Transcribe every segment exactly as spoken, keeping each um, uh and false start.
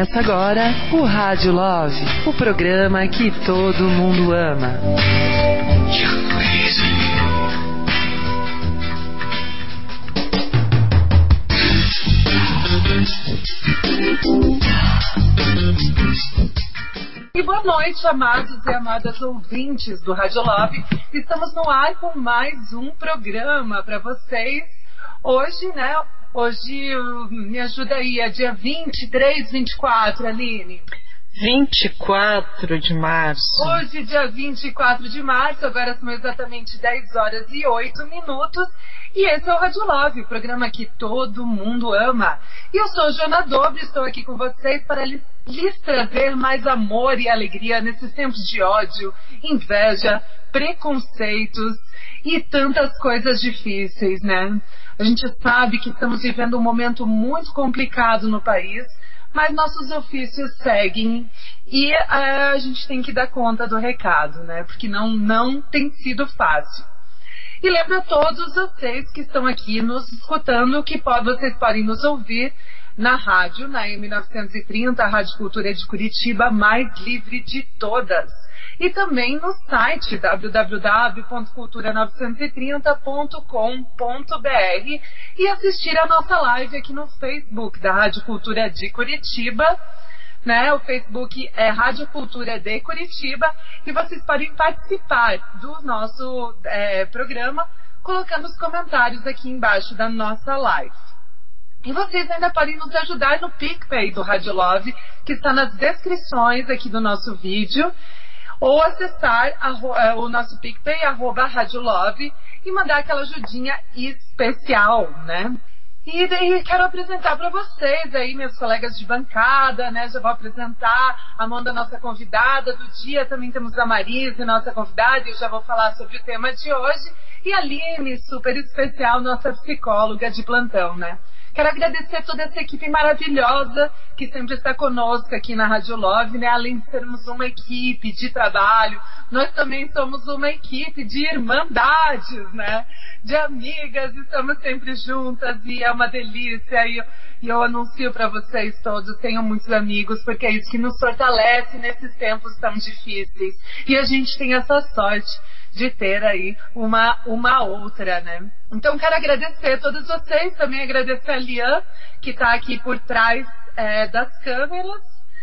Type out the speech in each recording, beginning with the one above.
Começa agora o Rádio Love, o programa que todo mundo ama. E boa noite, amados e amadas ouvintes do Rádio Love. Estamos no ar com mais um programa para vocês. Hoje, né? Hoje, me ajuda aí, é dia vinte e três, vinte e quatro, Aline? vinte e quatro de março. Hoje, dia vinte e quatro de março, agora são exatamente dez horas e oito minutos. E esse é o Rádio Love, o programa que todo mundo ama. E eu sou Joana Dobre, estou aqui com vocês para lhes, lhes trazer mais amor e alegria nesses tempos de ódio, inveja, preconceitos e tantas coisas difíceis, né? A gente sabe que estamos vivendo um momento muito complicado no país, mas nossos ofícios seguem e uh, a gente tem que dar conta do recado, né? Porque não, não tem sido fácil. E lembro a todos vocês que estão aqui nos escutando que pode, vocês podem nos ouvir na rádio, na M novecentos e trinta, a Rádio Cultura de Curitiba, mais livre de todas. E também no site w w w ponto cultura novecentos e trinta ponto com ponto b r e assistir a nossa live aqui no Facebook da Rádio Cultura de Curitiba, né? O Facebook é Rádio Cultura de Curitiba e vocês podem participar do nosso é, programa colocando os comentários aqui embaixo da nossa live. E vocês ainda podem nos ajudar no PicPay do Rádio Love, que está nas descrições aqui do nosso vídeo, ou acessar a, o nosso PicPay, arroba Rádio Love, e mandar aquela ajudinha especial, né? E daí quero apresentar para vocês aí, meus colegas de bancada, né? Já vou apresentar a Amanda, nossa convidada do dia. Também temos a Marise, nossa convidada, e eu já vou falar sobre o tema de hoje. E a Aline, super especial, nossa psicóloga de plantão, né? Quero agradecer toda essa equipe maravilhosa que sempre está conosco aqui na Rádio Love, né? Além de sermos uma equipe de trabalho, nós também somos uma equipe de irmandades, né? De amigas, estamos sempre juntas e é uma delícia. E eu, e eu anuncio para vocês todos, tenham muitos amigos, porque é isso que nos fortalece nesses tempos tão difíceis. E a gente tem essa sorte de ter aí uma, uma outra, né? Então quero agradecer a todos vocês, também agradecer a Lian, que está aqui por trás é, das câmeras,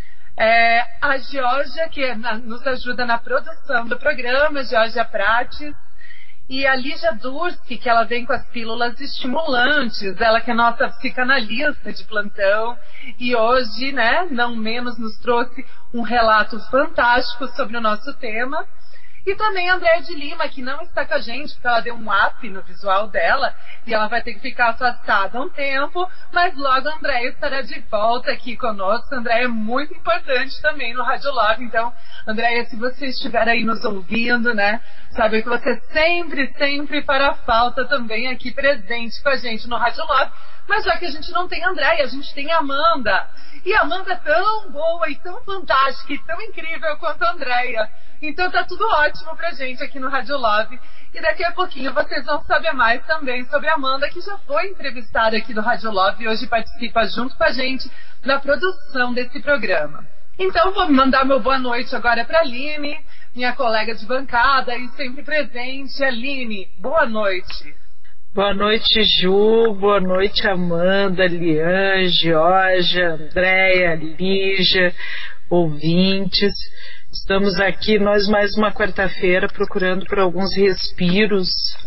é, a Georgia, que é na, nos ajuda na produção do programa, Georgia Prates, e a Lígia Durski, que ela vem com as pílulas estimulantes, ela que é nossa psicanalista de plantão, e hoje, né, não menos, nos trouxe um relato fantástico sobre o nosso tema. E também a Andréia de Lima, que não está com a gente, porque ela deu um up no visual dela, e ela vai ter que ficar afastada um tempo, mas logo a Andréia estará de volta aqui conosco. A Andréia é muito importante também no Rádio Love, então, Andréia, se você estiver aí nos ouvindo, né, sabe que você sempre, sempre fará falta também aqui presente com a gente no Rádio Love. Mas já que a gente não tem a Andréia, a gente tem a Amanda. E a Amanda é tão boa e tão fantástica e tão incrível quanto a Andréia. Então tá tudo ótimo pra gente aqui no Rádio Love. E daqui a pouquinho vocês vão saber mais também sobre a Amanda, que já foi entrevistada aqui do Rádio Love e hoje participa junto com a gente na produção desse programa. Então vou mandar meu boa noite agora pra Aline, minha colega de bancada e sempre presente. Aline, boa noite. Boa noite, Ju, boa noite, Amanda, Lian, Georgia, Andréia, Lígia, ouvintes. Estamos aqui, nós mais uma quarta-feira, procurando por alguns respiros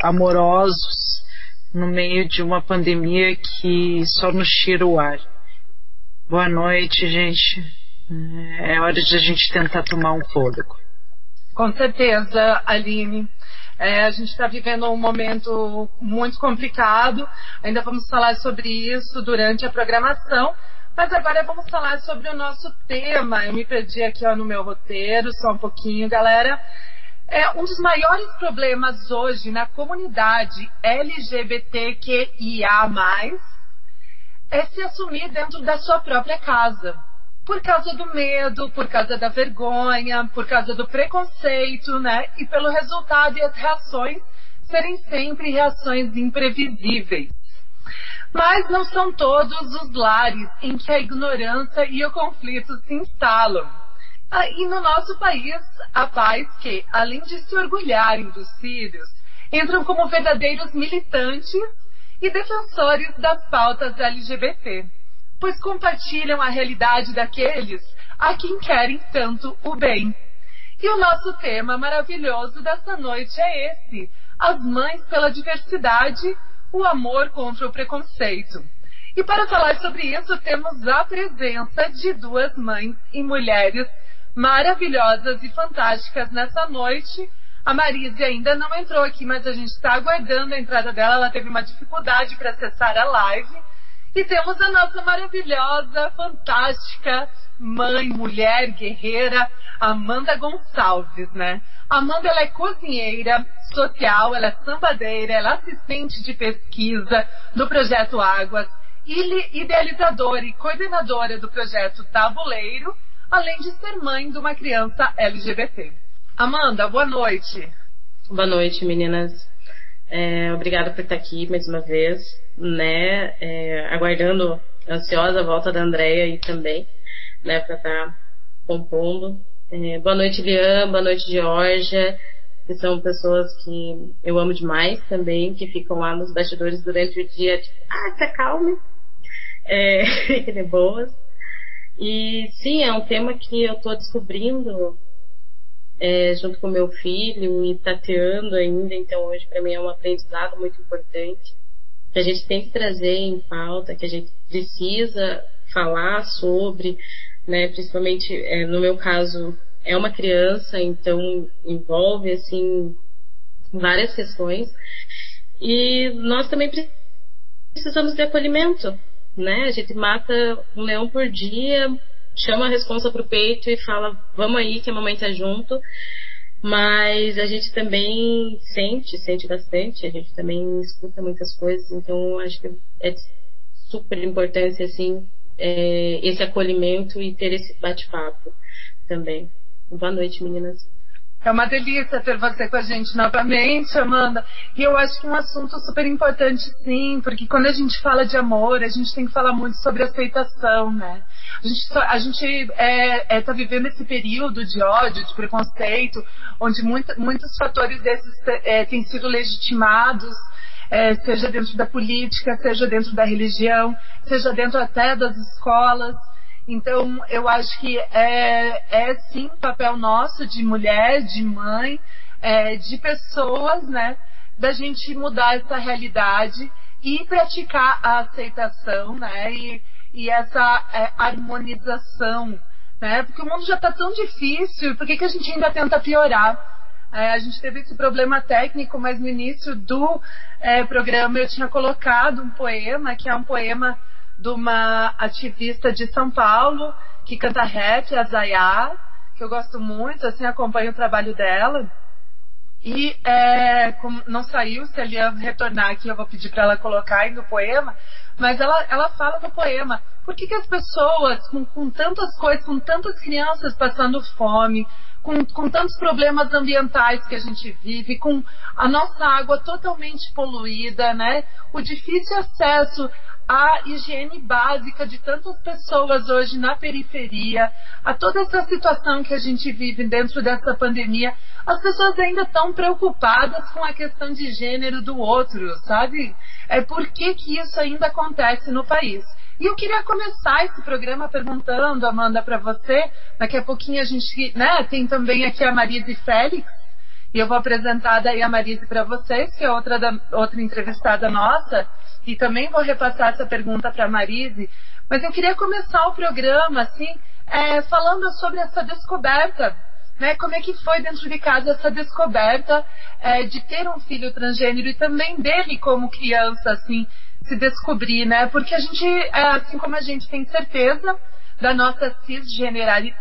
amorosos no meio de uma pandemia que só nos tira o ar. Boa noite, gente. É hora de a gente tentar tomar um fôlego. Com certeza, Aline. É, a gente está vivendo um momento muito complicado, ainda vamos falar sobre isso durante a programação, mas agora vamos falar sobre o nosso tema. Eu me perdi aqui ó, no meu roteiro, só um pouquinho, galera. É, um dos maiores problemas hoje na comunidade L G B T Q I A mais, é se assumir dentro da sua própria casa. Por causa do medo, por causa da vergonha, por causa do preconceito, né? E pelo resultado e as reações serem sempre reações imprevisíveis. Mas não são todos os lares em que a ignorância e o conflito se instalam. E no nosso país, há pais que, além de se orgulharem dos filhos, entram como verdadeiros militantes e defensores das pautas L G B T, pois compartilham a realidade daqueles a quem querem tanto o bem. E o nosso tema maravilhoso dessa noite é esse: as mães pela diversidade, o amor contra o preconceito. E para falar sobre isso, temos a presença de duas mães e mulheres maravilhosas e fantásticas nessa noite. A Marise ainda não entrou aqui, mas a gente está aguardando a entrada dela. Ela teve uma dificuldade para acessar a live. E temos a nossa maravilhosa, fantástica mãe, mulher, guerreira, Amanda Gonçalves, né? A Amanda, ela é cozinheira social, ela é sambadeira, ela é assistente de pesquisa do Projeto Águas, idealizadora e coordenadora do Projeto Tabuleiro, além de ser mãe de uma criança L G B T. Amanda, boa noite. Boa noite, meninas. É, obrigada por estar aqui mais uma vez, né? É, aguardando ansiosa a volta da Andréia aí também, né? Para estar compondo. É, boa noite, Lian. Boa noite, Georgia, que são pessoas que eu amo demais também, que ficam lá nos bastidores durante o dia, tipo, ah, se acalme. É, de boas. E sim, é um tema que eu estou descobrindo é, junto com meu filho e tateando ainda, então hoje para mim é um aprendizado muito importante, que a gente tem que trazer em pauta, que a gente precisa falar sobre, né, principalmente é, no meu caso é uma criança, então envolve assim várias questões, e nós também precisamos de acolhimento, né? A gente mata um leão por dia, chama a responsa pro peito e fala, vamos aí que a mamãe tá junto, mas a gente também sente, sente bastante, a gente também escuta muitas coisas, então acho que é super importante assim, é, esse acolhimento e ter esse bate-papo também. Boa noite, meninas. É uma delícia ter você com a gente novamente, Amanda. E eu acho que é um assunto super importante, sim, porque quando a gente fala de amor, a gente tem que falar muito sobre aceitação, né? A gente, a gente é, é, tá vivendo esse período de ódio, de preconceito, onde muito, muitos fatores desses é, têm sido legitimados, é, seja dentro da política, seja dentro da religião, seja dentro até das escolas. Então, eu acho que é, é sim papel nosso de mulher, de mãe, é, de pessoas, né, da gente mudar essa realidade e praticar a aceitação, né, e, e essa é, harmonização, né, porque o mundo já está tão difícil, por que que a gente ainda tenta piorar? É, a gente teve esse problema técnico, mas no início do é, programa eu tinha colocado um poema, que é um poema de uma ativista de São Paulo, que canta rap, a Zayá, que eu gosto muito, assim, acompanho o trabalho dela. E é, como não saiu, se ela ia retornar aqui, eu vou pedir para ela colocar aí no poema, mas ela, ela fala no poema, por que que as pessoas, com, com tantas coisas, com tantas crianças passando fome, com, com tantos problemas ambientais que a gente vive, com a nossa água totalmente poluída, né? O difícil acesso à higiene básica de tantas pessoas hoje na periferia, a toda essa situação que a gente vive dentro dessa pandemia, as pessoas ainda estão preocupadas com a questão de gênero do outro, sabe? É por que que isso ainda acontece no país? E eu queria começar esse programa perguntando, Amanda, para você, daqui a pouquinho a gente, né, tem também aqui a Marise Félix, e eu vou apresentar daí a Marise para vocês, que é outra, da, outra entrevistada nossa, e também vou repassar essa pergunta para a Marise, mas eu queria começar o programa, assim, é, falando sobre essa descoberta, né, como é que foi dentro de casa essa descoberta é, de ter um filho transgênero e também dele como criança, assim, se descobrir, né, porque a gente, é, assim como a gente tem certeza da nossa cisgeneridade,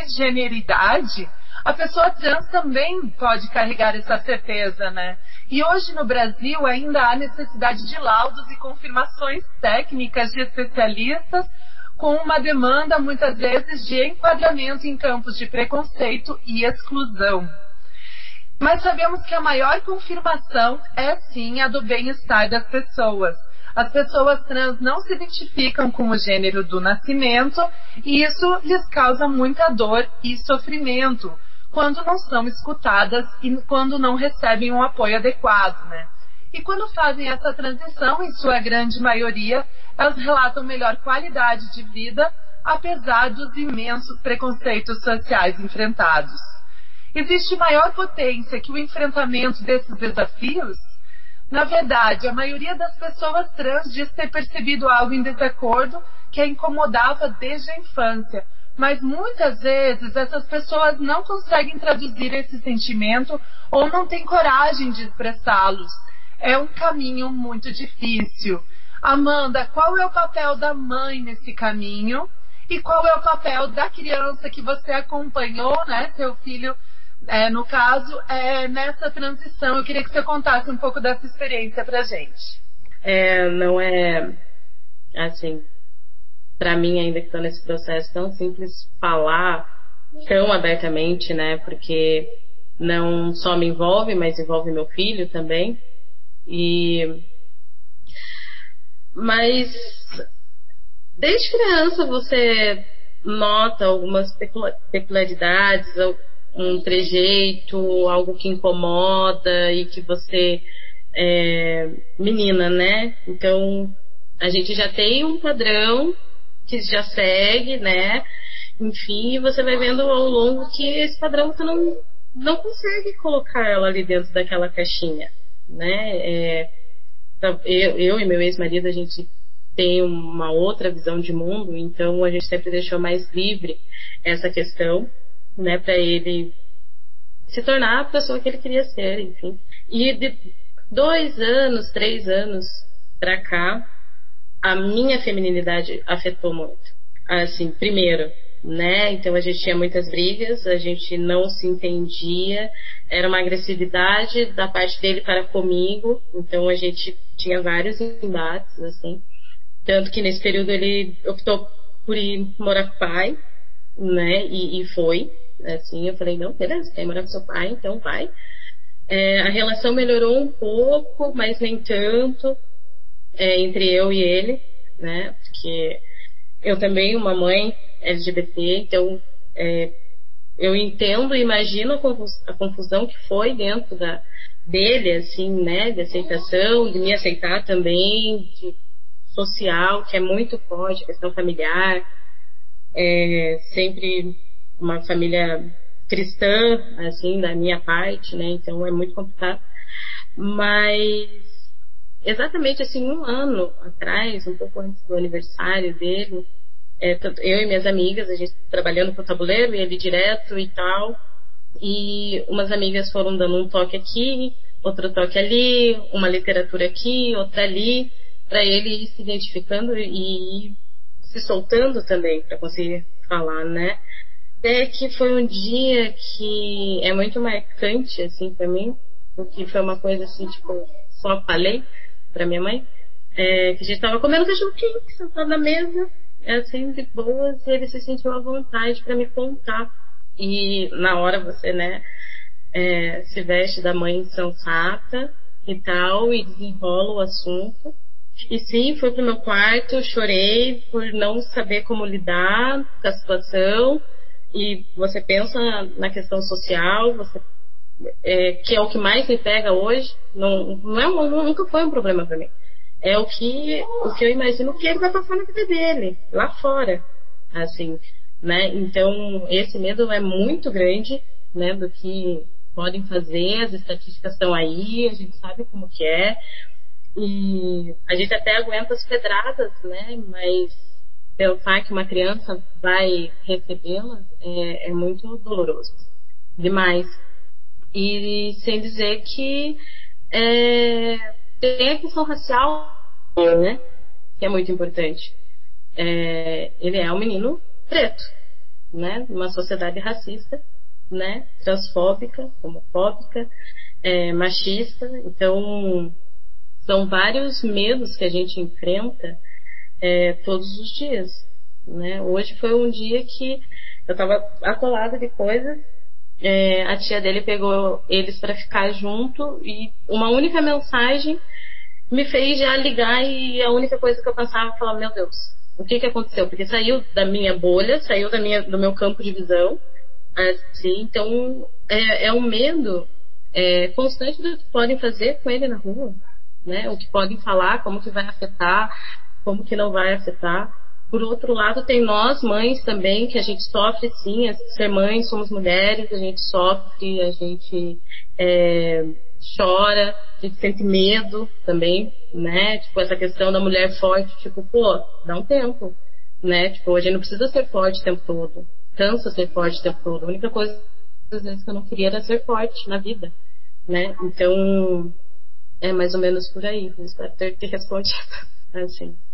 a pessoa trans também pode carregar essa certeza, né? E hoje no Brasil ainda há necessidade de laudos e confirmações técnicas de especialistas, com uma demanda muitas vezes de enquadramento em campos de preconceito e exclusão. Mas sabemos que a maior confirmação é sim a do bem-estar das pessoas. As pessoas trans não se identificam com o gênero do nascimento e isso lhes causa muita dor e sofrimento quando não são escutadas e quando não recebem um apoio adequado, né? E quando fazem essa transição, em sua grande maioria, elas relatam melhor qualidade de vida, apesar dos imensos preconceitos sociais enfrentados. Existe maior potência que o enfrentamento desses desafios? Na verdade, a maioria das pessoas trans diz ter percebido algo em desacordo que a incomodava desde a infância, mas muitas vezes essas pessoas não conseguem traduzir esse sentimento ou não têm coragem de expressá-los. É um caminho muito difícil. Amanda, qual é o papel da mãe nesse caminho? E qual é o papel da criança que você acompanhou, né, seu filho, é, no caso, é, nessa transição? Eu queria que você contasse um pouco dessa experiência pra gente. É, não é, assim, pra mim, ainda que estou nesse processo, tão simples falar tão abertamente, né, porque não só me envolve, mas envolve meu filho também. E... Mas... Desde criança você nota algumas peculiaridades, um trejeito, algo que incomoda e que você é menina, né? Então a gente já tem um padrão que já segue, né? Enfim, você vai vendo ao longo que esse padrão você não, não consegue colocar ela ali dentro daquela caixinha, né? É, eu, eu e meu ex-marido, a gente tem uma outra visão de mundo, então a gente sempre deixou mais livre essa questão, né, para ele se tornar a pessoa que ele queria ser, enfim. E de dois anos, três anos para cá, a minha feminilidade afetou muito. Assim, primeiro, né, então a gente tinha muitas brigas, a gente não se entendia, era uma agressividade da parte dele para comigo, então a gente tinha vários embates, assim. Tanto que nesse período ele optou por ir morar com o pai, né? E, e foi. Assim, eu falei, não, beleza, quer morar com seu pai, então vai. É, a relação melhorou um pouco, mas nem tanto, é, entre eu e ele, né? Porque eu também, uma mãe L G B T, então é, eu entendo e imagino a, confus, a confusão que foi dentro da, dele, assim, né? De aceitação, de me aceitar também, de social, que é muito forte, questão familiar, é sempre uma família cristã, assim, da minha parte, né, então é muito complicado, mas exatamente assim, um ano atrás, um pouco antes do aniversário dele, é, eu e minhas amigas, a gente trabalhando com o tabuleiro, e ele direto e tal, e umas amigas foram dando um toque aqui, outro toque ali, uma literatura aqui, outra ali, para ele ir se identificando e se soltando também, para conseguir falar, né? Até que foi um dia que é muito marcante, assim, para mim, porque foi uma coisa assim, tipo, só falei para minha mãe, é, que a gente tava comendo cachorro quente, sentado na mesa, assim, de boas, e ele se sentiu à vontade para me contar. E na hora você, né, é, se veste da mãe sensata e tal, e desenrola o assunto. E sim, fui pro meu quarto, chorei por não saber como lidar com a situação. E você pensa na questão social, você, é, que é o que mais me pega hoje. Não, não é, não, nunca foi um problema para mim. É o que, o que eu imagino que ele vai passar na vida dele, lá fora, assim, né? Então, esse medo é muito grande, né, do que podem fazer. As estatísticas estão aí, a gente sabe como que é. E a gente até aguenta as pedradas, né? Mas pensar que uma criança vai recebê-las é, é muito doloroso. Demais. E sem dizer que é, tem a questão racial, né? Que é muito importante. É, ele é um menino preto, né? Numa sociedade racista, né? Transfóbica, homofóbica, é, machista. Então... são vários medos que a gente enfrenta é, todos os dias, né? Hoje foi um dia que eu estava atolada de coisas, é, a tia dele pegou eles para ficar junto e uma única mensagem me fez já ligar e a única coisa que eu pensava é falar, meu Deus, o que que aconteceu? Porque saiu da minha bolha, saiu da minha, do meu campo de visão, assim, então é, é um medo é, constante do que podem fazer com ele na rua, né? O que podem falar, como que vai afetar, como que não vai afetar. Por outro lado, tem nós, mães também, que a gente sofre sim, ser mães, somos mulheres, a gente sofre, a gente é, chora, a gente sente medo também, né? Tipo, essa questão da mulher forte, tipo, pô, dá um tempo, né? Tipo, a gente não precisa ser forte o tempo todo, cansa ser forte o tempo todo. A única coisa, às vezes, que eu não queria era ser forte na vida, né? Então, é mais ou menos por aí. Espero ter, ter respondido, assim.